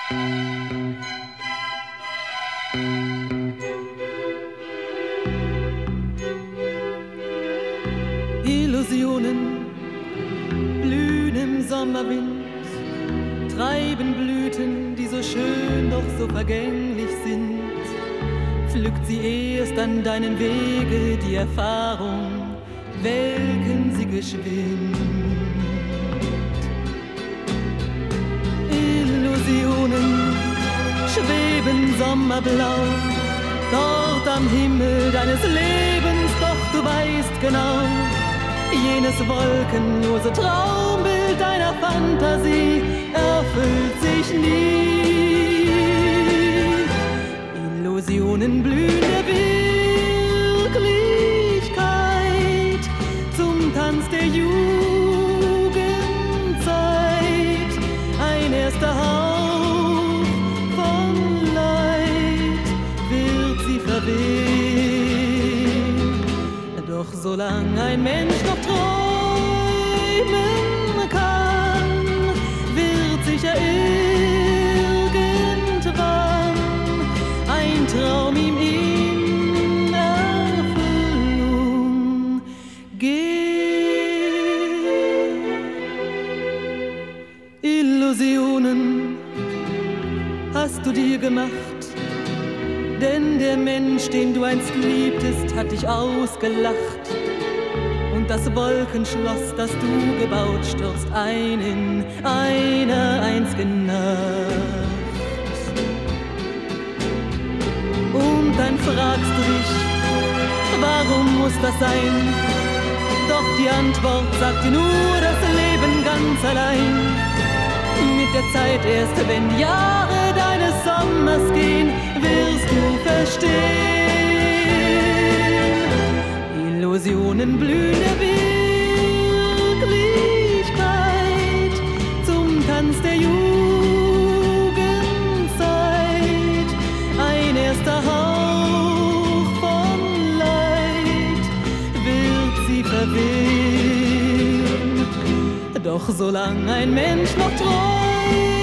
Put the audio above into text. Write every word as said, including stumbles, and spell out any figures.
Illusionen blühen im Sommerwind, treiben Blüten, die so schön, doch so vergänglich sind. Pflückt sie erst an deinem Wege die Erfahrung, welken sie geschwind. Illusionen schweben sommerblau, dort am Himmel deines Lebens, doch du weißt genau, jenes wolkenlose Traumbild deiner Fantasie erfüllt sich nie. Illusionen blühen der Wirklichkeit zum Tanz der Jugendzeit. Ein erster Hauch von Leid wird sie verwehen. Doch solange ein Mensch noch träumen kann, wird sicher irgendwann ein Traum ihm in Erfüllung gehen. Illusionen hast du dir gemacht, denn der Mensch, den du einst liebtest, hat dich ausgelacht. Und das Wolkenschloss, das du gebaut, stürzt ein in einer einzigen Nacht. Und dann fragst du dich, warum muss das sein? Doch die Antwort sagt dir nur das Leben ganz allein. Mit der Zeit erst, wenn die Jahre deines Sommers gehen, wirst du verstehen. Illusionen blühen der Wirklichkeit zum Tanz der Jugendzeit. Ein erster Hauch von Leid wird sie verwehen. Doch solange ein Mensch noch träumt,